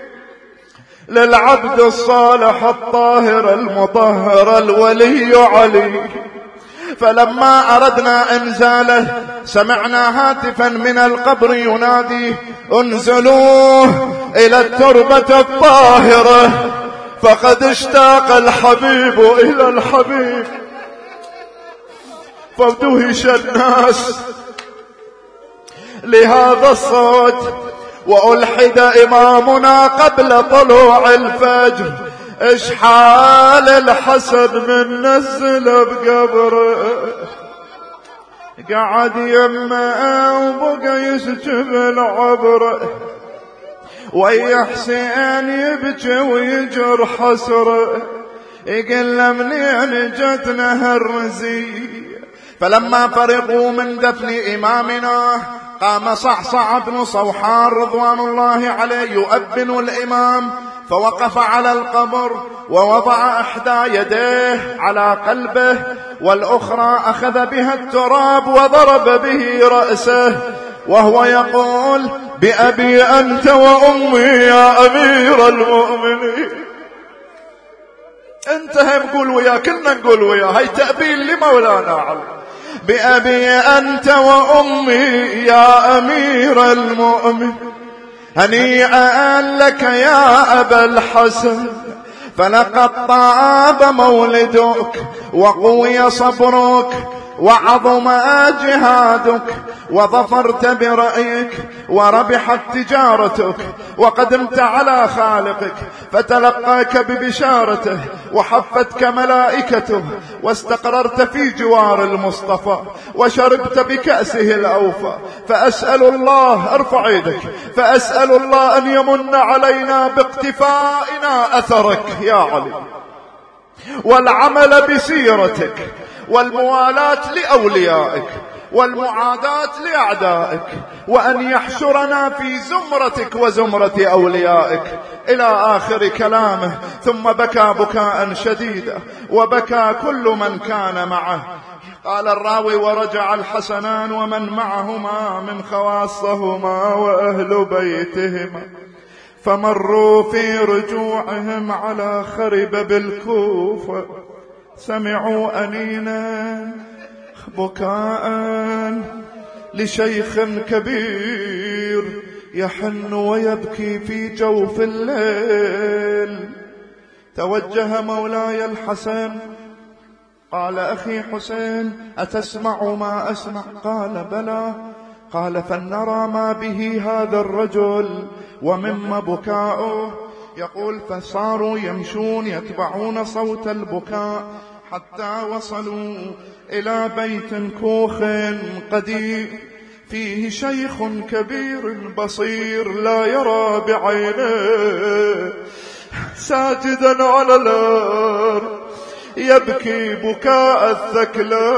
للعبد الصالح الطاهر المطهر الولي علي. فلما أردنا إنزاله سمعنا هاتفا من القبر ينادي: انزلوه إلى التربة الطاهرة فقد اشتاق الحبيب إلى الحبيب. فدهش الناس لهذا الصوت، وألحد إمامنا قبل طلوع الفجر: إيش حال الحسن من نزل بقبره؟ قعد يمه وبقى يسجب العبره، ويا حسين يبكي ويجر حسره، يقل منين جتنا هالرزية. فلما فرغوا من دفن إمامنا قام صعصع بن صوحان رضوان الله عليه يؤذن الإمام، فوقف على القبر ووضع إحدى يديه على قلبه والأخرى أخذ بها التراب وضرب به رأسه وهو يقول: بأبي أنت وأمي يا أمير المؤمنين. انتهى نقول وياه، كلنا نقول وياه، هاي تأبيل لمولانا علي. بأبي أنت وأمي يا أمير المؤمن، هنيئا لك يا أبا الحسن، فلقد طاب مولدك وقوي صبرك وعظم جهادك وظفرت برأيك وربحت تجارتك وقدمت على خالقك فتلقاك ببشارته وحفتك ملائكته واستقررت في جوار المصطفى وشربت بكأسه الأوفى. فأسأل الله، ارفع يدك، فأسأل الله أن يمن علينا باقتفائنا أثرك يا علي والعمل بسيرتك والموالاة لأوليائك والمعاداة لأعدائك، وأن يحشرنا في زمرتك وزمرة أوليائك إلى آخر كلامه. ثم بكى بكاء شديدا وبكى كل من كان معه. قال الراوي: ورجع الحسنان ومن معهما من خواصهما وأهل بيتهما، فمروا في رجوعهم على خرب بالكوفة، سمعوا أنينا بكاء لشيخ كبير يحن ويبكي في جوف الليل. توجه مولاي الحسن قال: أخي حسين، أتسمع ما أسمع؟ قال: بلى. قال: فلنرى ما به هذا الرجل ومما بكاؤه. يقول: فصاروا يمشون يتبعون صوت البكاء حتى وصلوا إلى بيت كوخ قديم فيه شيخ كبير بصير لا يرى بعينه ساجدا على الأرض يبكي بكاء الثكلى.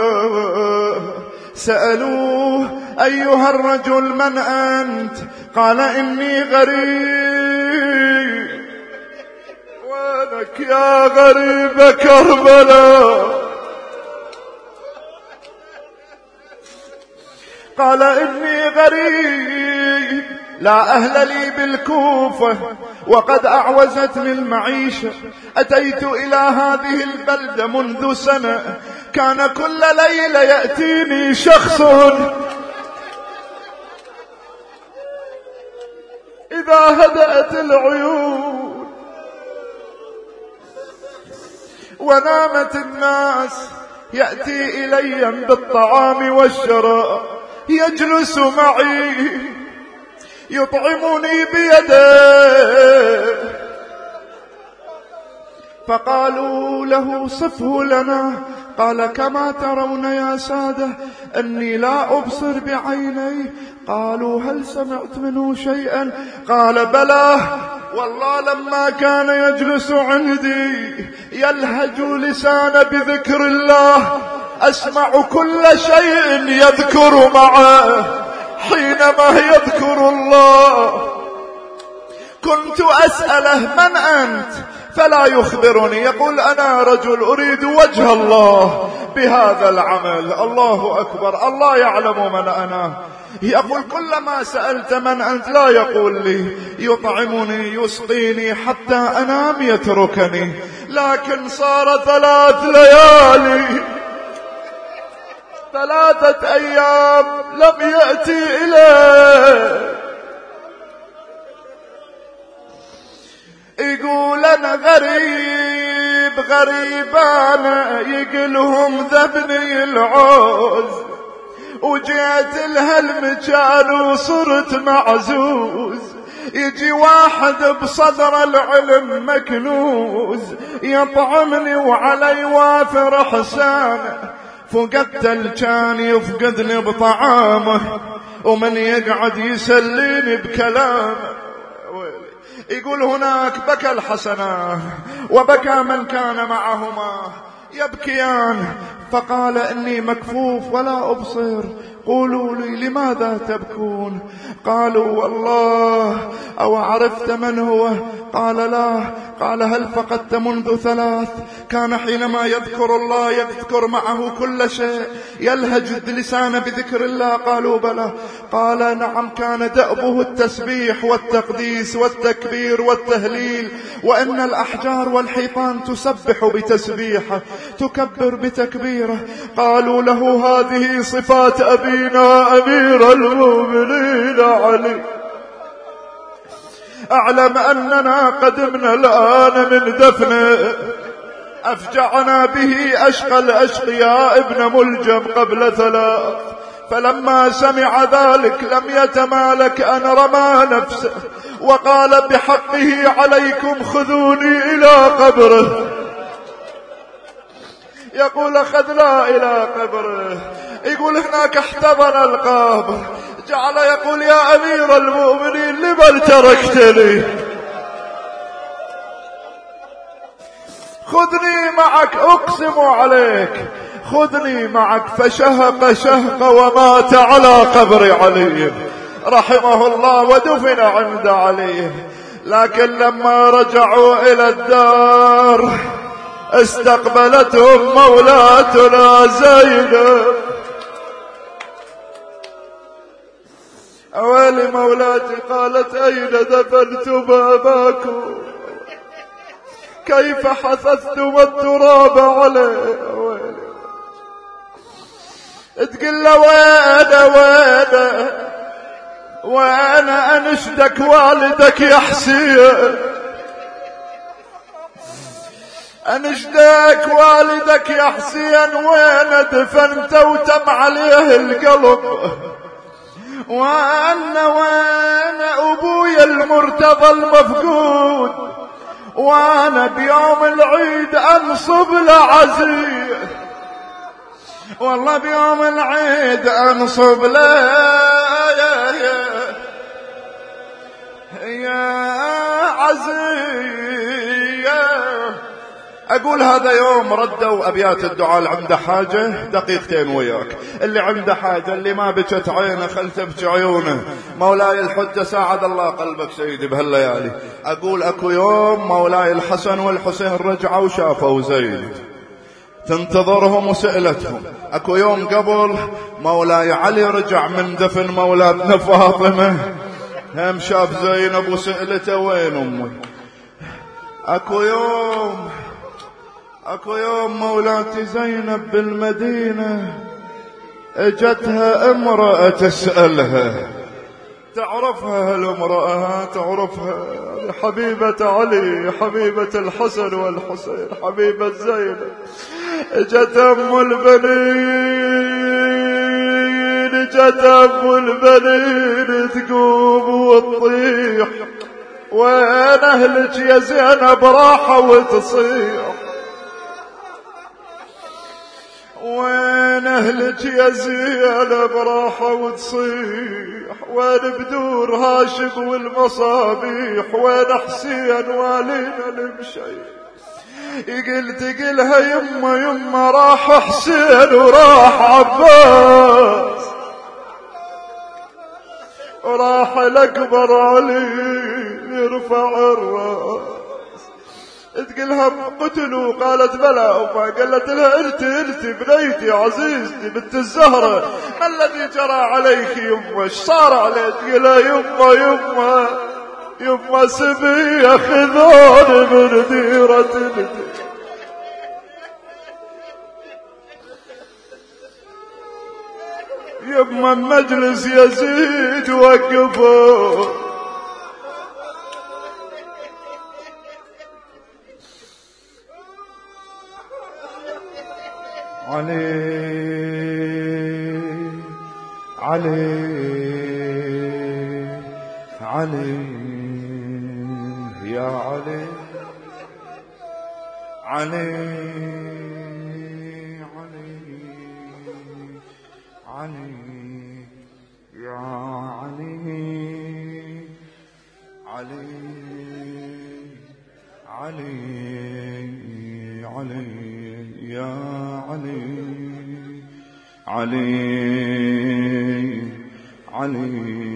سألوه: أيها الرجل من أنت؟ قال: إني غريب. وينك يا غريب كربلاء؟ قال: إني غريب لا أهل لي بالكوفة وقد أعوزتني المعيشة. أتيت إلى هذه البلدة منذ سنة كان كل ليلة يأتيني شخص إذا هدأت العيون ونامت الناس يأتي إلي بالطعام والشراب، يجلس معي يطعمني بيده. فقالوا له صفه لنا، قال كما ترون يا سادة أني لا أبصر بعيني. قالوا هل سمعت منه شيئا؟ قال بلى والله لما كان يجلس عندي يلهج لسان بذكر الله أسمع كل شيء يذكر معه. حينما يذكر الله كنت أسأله من أنت فلا يخبرني، يقول أنا رجل أريد وجه الله بهذا العمل. الله أكبر، الله يعلم من أنا. يقول كلما سألت من أنت لا يقول لي، يطعمني يسقيني حتى أنام يتركني. لكن صار 3 ليالي 3 أيام لم يأتي إليه. يقول أنا غريب غريبان يقلهم ذبني العوز، وجيت لهالمكان وصرت معزوز. يجي واحد بصدر العلم مكنوز يطعمني وعلي وافر حسانه. فقدت الكان يفقدني بطعامه، ومن يقعد يسليني بكلامه. يقول هناك بكى الحسنان وبكى من كان معهما يبكيان، فقال إني مكفوف ولا أبصر، قولوا لي لماذا تبكون؟ قالوا والله أو عرفت من هو؟ قال لا. قال هل فقدت منذ 3؟ كان حينما يذكر الله يذكر معه كل شيء، يلهج اللسان بذكر الله. قالوا بلى. قال نعم، كان دأبه التسبيح والتقديس والتكبير والتهليل، وإن الأحجار والحيطان تسبح بتسبيحه تكبر بتكبيره. قالوا له هذه صفات أبينا أمير المؤمنين علي، أعلم أننا قدمنا الآن من دفنه، أفجعنا به أشقى الأشقياء ابن ملجم قبل 3. فلما سمع ذلك لم يتمالك أن رمى نفسه وقال بحقه عليكم خذوني إلى قبره. يقول أخذنا إلى قبره. يقول هناك احتضن القبر، جعل يقول يا أمير المؤمنين لمن تركتني؟ خذني معك، أقسم عليك خذني معك. فشهق شهق ومات على قبر علي رحمه الله ودفن عند علي. لكن لما رجعوا إلى الدار استقبلتهم مولاتنا زينب. أولي مولاتي قالت أين دفنتم أباكم؟ كيف حثثتم التراب عليه؟ تقول له وأنا أنشدك والدك يا حسين، أنشدك والدك يا حسين وين دفنت وتم عليه القلب، وين أبوي المرتضى المفقود، وأنا بيوم العيد أنصب لعزيز، والله بيوم العيد أنصب له يا عزيز. أقول هذا يوم ردوا أبيات الدعاء. عنده حاجة 2 دقيقة وياك، اللي عنده حاجة، اللي ما بكت عينه خل تبكي عيونه. مولاي الحجة ساعد الله قلبك سيدي بهالليالي. أقول أكو يوم مولاي الحسن والحسين رجعوا وشافوا زيد، تنتظرهم وسألتهم. أكو يوم قبل مولاي علي رجع من دفن مولاتنا فاطمة، هم شاف زينب وسألته وين أمي. أكو يوم اكو يوم مولاتي زينب بالمدينة اجتها امرأة تسألها، تعرفها هالامرأة؟ تعرفها؟ حبيبة علي، حبيبة الحسن والحسين، حبيبة زينب. اجت ام البنين، اجت ام البنين تقوم وتطيح، وين اهلك يا زينب؟ راحة وتصيح، وين اهلك يا زينب؟ راحة وتصيح، وين بدور هاشم والمصابيح؟ وين حسين والينا المشي؟ قلت قلها يما يما راح حسين وراح عباس وراح الأكبر علي يرفع الراس. تقلها قتلوا؟ قالت بلى أمه. قالت لها التي بنيتي عزيزتي بنت الزهرة، ما الذي جرى عليك يما؟ ايش صار عليك؟ تقلها يما يما يما سبي ياخذون من ديرة يما مجلس يزيد وقفوا. علي علي علي يا علي علي علي علي يا علي علي علي علي يا علي علي علي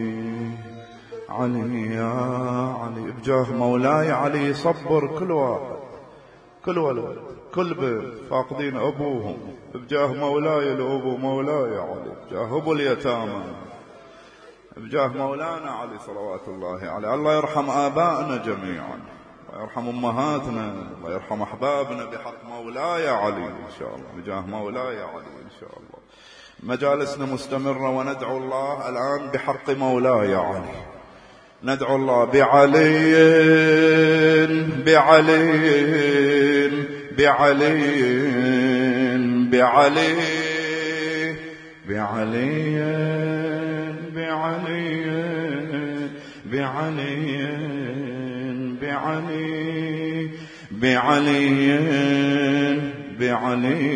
علي يا علي. بجاه مولاي علي صبر كل واحد، كل ولد، كل بيت فاقدين أبوهم. بجاه مولاي الأبو مولاي علي، بجاه أبو اليتامى، بجاه مولانا علي صلوات الله عليه. الله يرحم آبائنا جميعا، الله يرحم أمهاتنا، الله يرحم أحبابنا بحق مولاي علي إن شاء الله، بجاه مولاي علي إن شاء الله. مجالسنا مستمرة وندعو الله الآن بحق مولاي علي، ندعو الله بعلي بعلي بعلي بعلي بعلي بعلي بعلي بعلي بعلي بعلي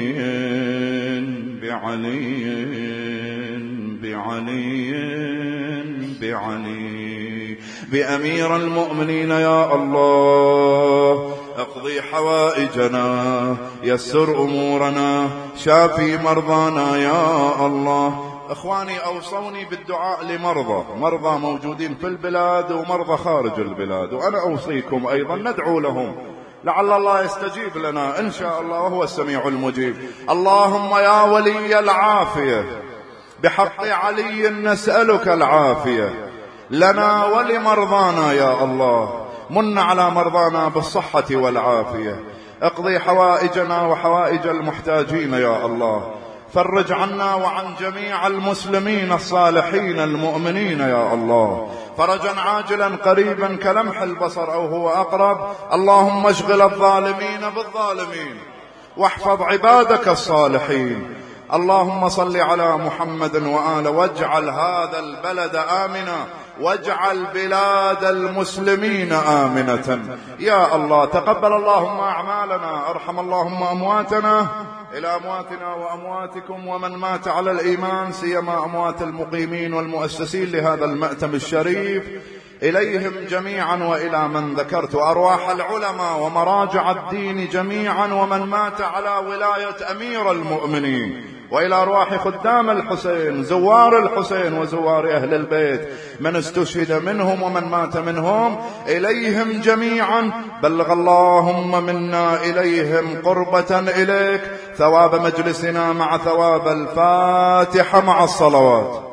بعلي بعلي بعلي بأمير المؤمنين يا الله. اقضي حوائجنا، يسر أمورنا، شافي مرضانا يا الله. اخواني اوصوني بالدعاء مرضى موجودين في البلاد ومرضى خارج البلاد، وانا اوصيكم ايضا ندعو لهم لعل الله يستجيب لنا ان شاء الله وهو السميع المجيب. اللهم يا ولي العافية بحق علي نسألك العافية لنا ولمرضانا يا الله. من على مرضانا بالصحة والعافية، اقضي حوائجنا وحوائج المحتاجين يا الله. فرج عنا وعن جميع المسلمين الصالحين المؤمنين يا الله، فرجا عاجلا قريبا كلمح البصر أو هو أقرب. اللهم اشغل الظالمين بالظالمين واحفظ عبادك الصالحين. اللهم صل على محمد وآل، واجعل هذا البلد آمنا، واجعل بلاد المسلمين آمنة يا الله. تقبل اللهم أعمالنا، ارحم اللهم أمواتنا، إلى أمواتنا وأمواتكم ومن مات على الإيمان، سيما أموات المقيمين والمؤسسين لهذا المأتم الشريف، إليهم جميعا وإلى من ذكرت، أرواح العلماء ومراجع الدين جميعا ومن مات على ولاية أمير المؤمنين، وإلى أرواح خدام الحسين، زوار الحسين وزوار أهل البيت، من استشهد منهم ومن مات منهم، إليهم جميعا. بلغ اللهم منا إليهم قربة إليك ثواب مجلسنا مع ثواب الفاتحة مع الصلوات.